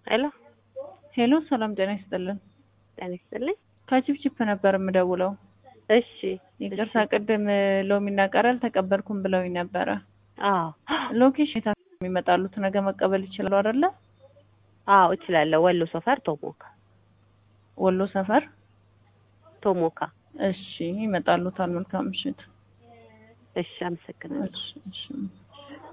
ሄሎ ሄሎ ሰላም ጤና ይስጥልን። ጤና ይስጥልኝ። ከቺፕቺፕ ነበር የምደውለው። እሺ ይቅርታ ቅድም ሎሚና ቀረል ተቀበልኩም ብለውኝ ነበረ። አዎ ሎኬሽን የት የሚመጣሉት ነገ መቀበል ይችላሉ አይደለ? አዎ እችላለሁ። ወሎ ሰፈር ቶሞካ። ወሎ ሰፈር ቶሞካ። እሺ ይመጣሉታል። መልካም ምሽት። እሺ አመሰግናለሁ። እሺ